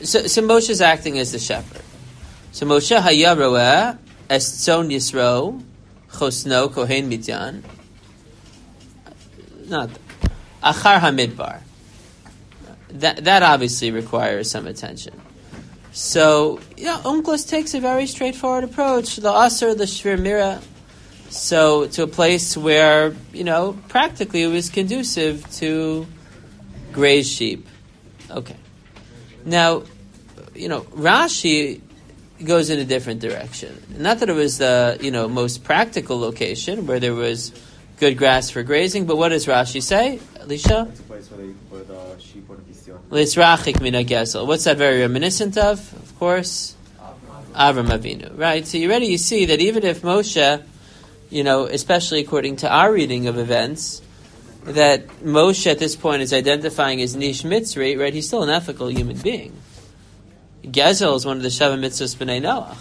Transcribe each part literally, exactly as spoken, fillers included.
So, so Moshe's acting as the shepherd. So Moshe haya roeh es tzon Yisro chosno kohen Midyan. Not achar hamidbar. That that obviously requires some attention. So, you know, Onkelos takes a very straightforward approach. The Aser, the Shvir Mira. So, to a place where, you know, practically it was conducive to graze sheep. Okay. Now, you know, Rashi goes in a different direction. Not that it was the, you know, most practical location where there was good grass for grazing, but what does Rashi say, Alicia? It's a place where they put uh, sheep or pisyon. L'israchik min hagezel. What's that very reminiscent of? Of course, Avram Avinu. Right? So you already you see that even if Moshe, you know, especially according to our reading of events, that Moshe at this point is identifying as Nish Mitzri, right? He's still an ethical human being. Gezel is one of the Sheva Mitzvahs B'nai Noach.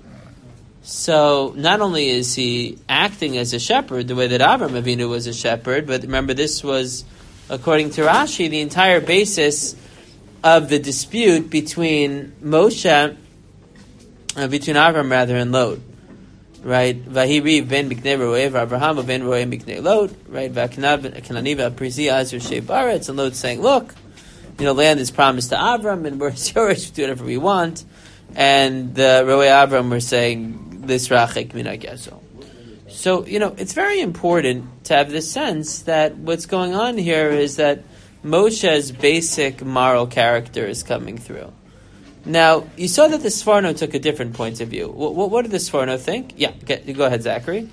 So not only is he acting as a shepherd the way that Avram Avinu was a shepherd, but remember this was, according to Rashi, the entire basis of the dispute between Moshe, uh, between Avram rather, and Lot. Right? Vahiri ben Miknei Roev, Avraham ben Roev Miknei Lot. Right? Vakananiva Prizi Azur Shei Baretz, and Lot saying, look, you know, land is promised to Avram, and we're yours, we do whatever we want. And the Roei Avram were saying, this rachik min hagezel. So, you know, it's very important to have the sense that what's going on here is that Moshe's basic moral character is coming through. Now, you saw that the Sforno took a different point of view. What, what, what did the Sforno think? Yeah, get, go ahead, Zachary.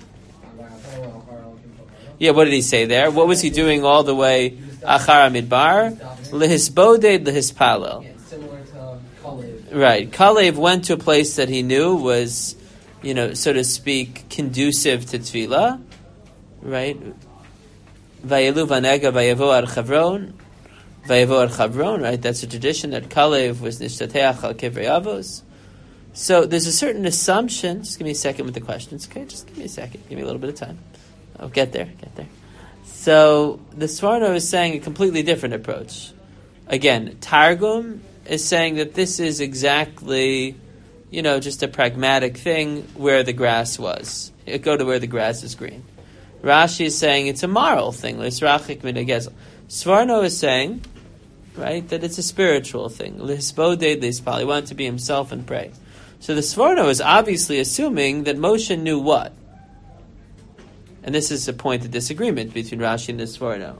Yeah, what did he say there? What was he doing all the way achar midbar? Lehisboded lehispalel. Similar to Kalev. Right. Kalev went to a place that he knew was, you know, so to speak, conducive to tefillah. Right? Vayelu vanega vayevo ar Chavron. Vayevo ar Chavron, right? That's a tradition that Kalev was nishtateach al kevrei avos. So there's a certain assumption. Just give me a second with the questions, okay? Just give me a second. Give me a little bit of time. I'll get there. Get there. So the Sforno is saying a completely different approach. Again, Targum is saying that this is exactly, you know, just a pragmatic thing where the grass was. You go to where the grass is green. Rashi is saying it's a moral thing. Sforno is saying, right, that it's a spiritual thing. He wanted to be himself and pray. So the Sforno is obviously assuming that Moshe knew what? And this is a point of disagreement between Rashi and the Sforno.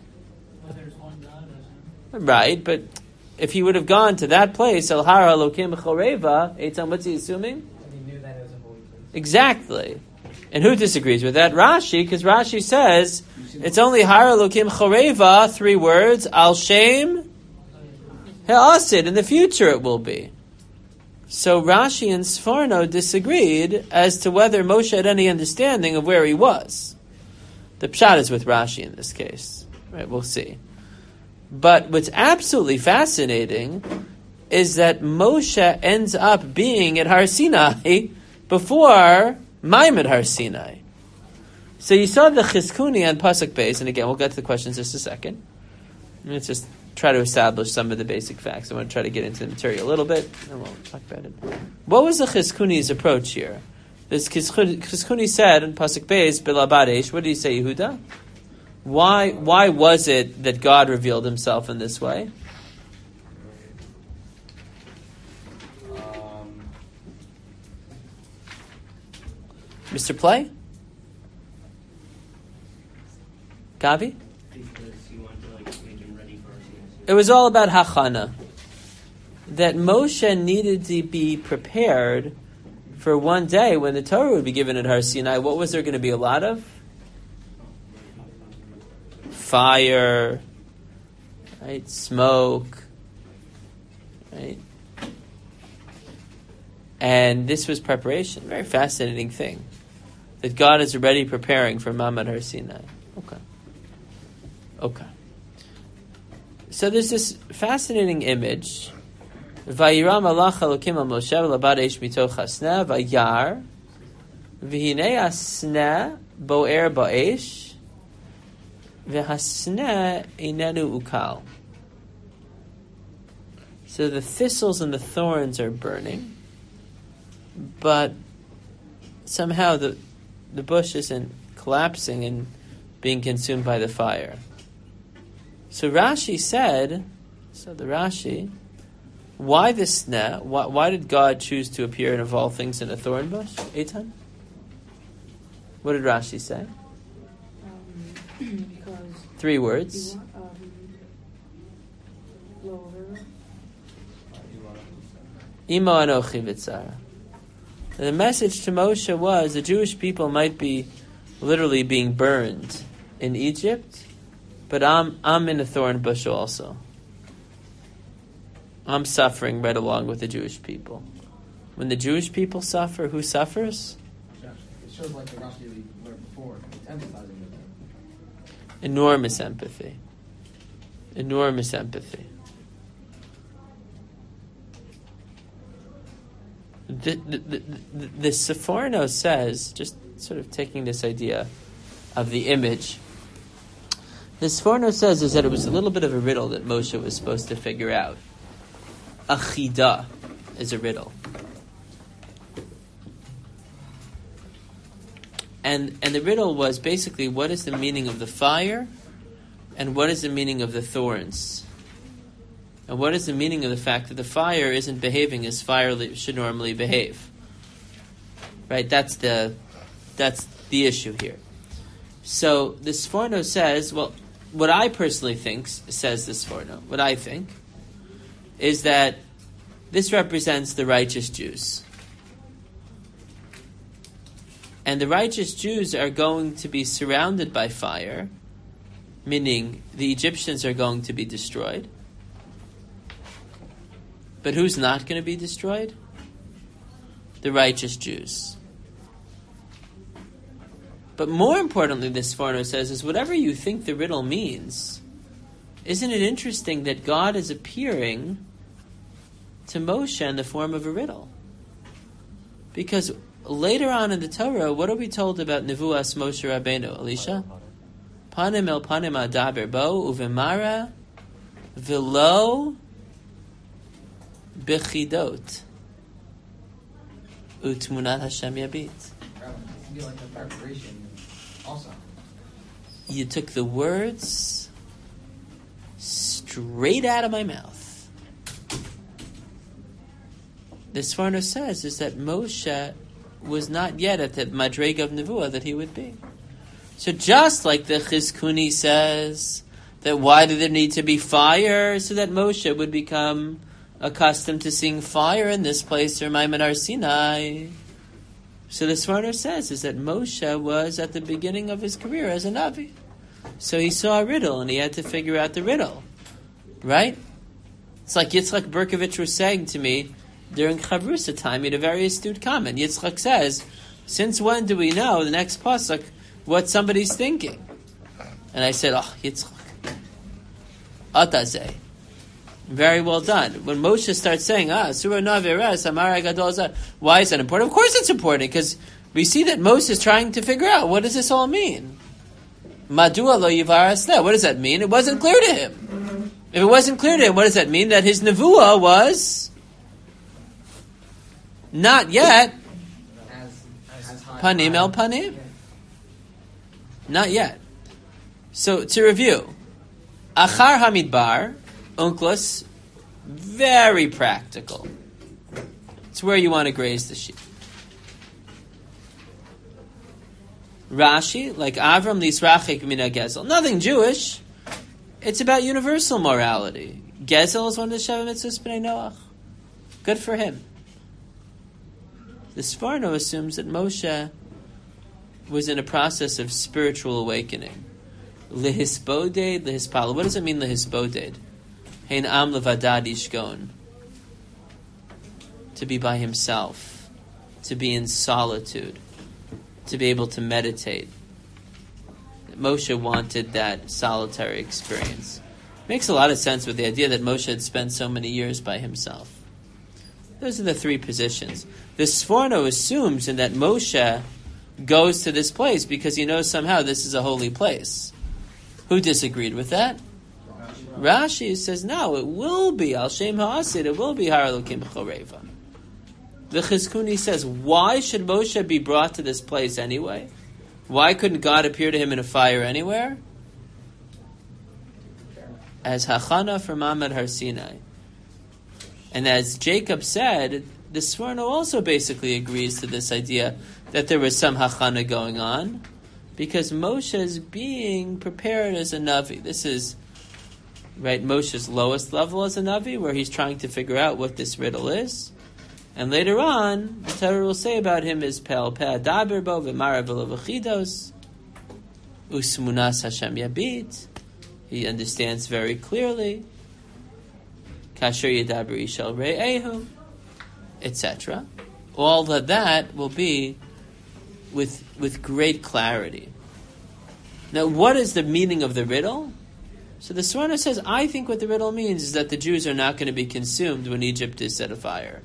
Right, but if he would have gone to that place, El Har Elokim Choreva, Eitan, what's he assuming? He knew that it was a holy place. Exactly. And who disagrees with that? Rashi, because Rashi says it's only Har Elokim Choreva, three words, Al Shem He'asid, in the future it will be. So Rashi and Sforno disagreed as to whether Moshe had any understanding of where he was. The pshat is with Rashi in this case. Right, we'll see. But what's absolutely fascinating is that Moshe ends up being at Har Sinai before Maimon Har Sinai. So you saw the Chizkuni on Pasuk Beis, and again, we'll get to the questions in just a second. Let's just try to establish some of the basic facts. I want to try to get into the material a little bit, and we'll talk about it. What was the Chizkuni's approach here? This Chizkuni said in Pasuk Beis, Bilabadesh, what did he say, Yehuda? Why why was it that God revealed himself in this way? Um, Mister Play? Gavi? It was all about Hachana. That Moshe needed to be prepared for one day when the Torah would be given at Har Sinai. What was there going to be a lot of? Fire, right? Smoke, right? And this was preparation. Very fascinating thing. That God is already preparing for Mamad Har Sinai. Okay. Okay. So there's this fascinating image. Vayiram Allah Elokim al Moshe v'labad eish mitoch hasna vayar v'hinei hasna bo'er ba'esh v'hasna einenu ukal. So the thistles and the thorns are burning, but somehow the the bush isn't collapsing and being consumed by the fire. So Rashi said, so the Rashi, why this sneh? Why, why did God choose to appear and of all things in a thorn bush? Eitan? What did Rashi say? Um, because Three words. you want, um, lower. Imo anochi v'tzara. The message to Moshe was the Jewish people might be literally being burned in Egypt, but I'm I'm in a thorn bush also. I'm suffering right along with the Jewish people. When the Jewish people suffer, who suffers? It shows like the Rashi we learned before. It's emphasizing with them. Enormous empathy. Enormous empathy. The, the, the, the, the Sephorno says, just sort of taking this idea of the image, the Sephorno says is that it was a little bit of a riddle that Moshe was supposed to figure out. Achida is a riddle. And and the riddle was basically, what is the meaning of the fire and what is the meaning of the thorns? And what is the meaning of the fact that the fire isn't behaving as fire should normally behave? Right? That's the that's the issue here. So the Sforno says, well, what I personally think, says the Sforno, what I think, is that this represents the righteous Jews. And the righteous Jews are going to be surrounded by fire, meaning the Egyptians are going to be destroyed. But who's not going to be destroyed? The righteous Jews. But more importantly, this Sforno says, is whatever you think the riddle means, isn't it interesting that God is appearing to Moshe in the form of a riddle? Because later on in the Torah, what are we told about Nevuas Moshe Rabbeinu, Alicia? Panim el panim adaber bo uvemara velo bechidot utmunat Hashem yabit. It can be like a preparation also. You took the words straight out of my mouth. The Sforno says is that Moshe was not yet at the madrega of Nevuah that he would be. So just like the Chizkuni says that why did there need to be fire? So that Moshe would become accustomed to seeing fire in this place, or Maimon Sinai. So the Sforno says is that Moshe was at the beginning of his career as a Navi. So he saw a riddle and he had to figure out the riddle. Right? It's like Yitzchak Berkovich was saying to me during Chavrusa time, he had a very astute comment. Yitzchak says, since when do we know the next pasuk what somebody's thinking? And I said, oh, Yitzchak, Atazeh. Very well done. When Moshe starts saying, ah, Surah Naviras, Amara Gadol, why is that important? Of course it's important, because we see that Moshe is trying to figure out, what does this all mean? Madua lo yivaras leh. What does that mean? It wasn't clear to him. If it wasn't clear to him, what does that mean? That his nevuah was not yet As, as high, panim el panim. Not yet. So to review, Achar Hamidbar, Unklos, very practical. It's where you want to graze the sheep. Rashi, like Avram Lisrachik Mina Gezel, nothing Jewish. It's about universal morality. Gezel is one of the Sheva Mitzvahs B'nai Noach. Good for him. The Sforno assumes that Moshe was in a process of spiritual awakening. Lehisboded, lehispal. What does it mean, lehisboded? Hein am levadad ishgon. To be by himself. To be in solitude. To be able to meditate. Moshe wanted that solitary experience. Makes a lot of sense with the idea that Moshe had spent so many years by himself. Those are the three positions. The Sforno assumes in that Moshe goes to this place because he knows somehow this is a holy place. Who disagreed with that? Rashi says, no, it will be, Al Shem Ha'asid, it will be Har Elokim B'Choreva. The Chizkuni says, why should Moshe be brought to this place anyway? Why couldn't God appear to him in a fire anywhere? As Hachana for Mamad Har Sinai. And as Jacob said, the Sforno also basically agrees to this idea that there was some Hachana going on, because Moshe is being prepared as a Navi. This is, right, Moshe's lowest level as a Navi, where he's trying to figure out what this riddle is. And later on, the Torah will say about him is Pel Peh Daber Bo V'Marav V'Levachidos Usmunas Hashem Yabit. He understands very clearly Kasher Yedaber Ishal Re'ehu, et cetera. All of that will be with with great clarity. Now, what is the meaning of the riddle? So the Sforno says, I think what the riddle means is that the Jews are not going to be consumed when Egypt is set afire.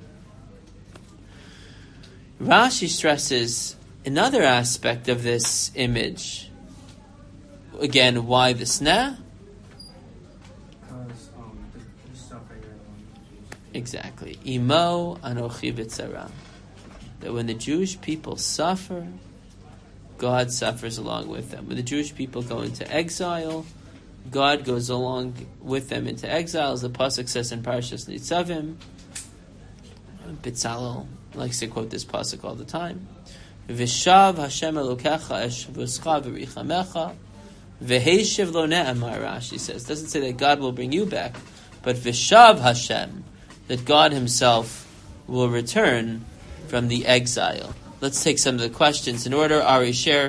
Rashi stresses another aspect of this image. Again, why the sneh? Because um, the, the suffering. Exactly. Imo anochi b'tzara. That when the Jewish people suffer, God suffers along with them. When the Jewish people go into exile, God goes along with them into exile, as the pasuk says in Parashas Nitzavim. Bitzalel likes to quote this pasuk all the time. V'shav Hashem Elokecha es v'uscha v'richamecha v'heishiv lo ne'amar, Rashi says. It doesn't say that God will bring you back, but v'shav Hashem, that God himself will return from the exile. Let's take some of the questions in order. Ari, share